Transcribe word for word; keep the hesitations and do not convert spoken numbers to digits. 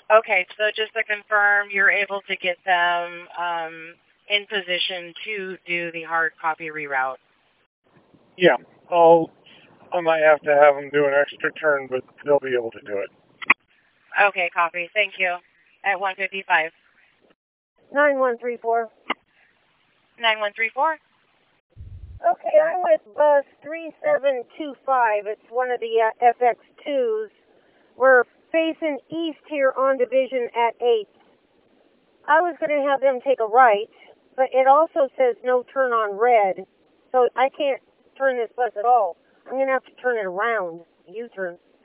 Okay, so just to confirm, you're able to get them um, in position to do the hard copy reroute. Yeah, I'll. I might have to have them do an extra turn, but they'll be able to do it. Okay, copy. Thank you. At one fifty-five. nine one three four. nine one three four. Okay, I'm with bus three seven two five. It's one of the uh, F X twos. We're facing east here on Division at eight. I was going to have them take a right, but it also says no turn on red, so I can't turn this bus at all. I'm going to have to turn it around, U-turn.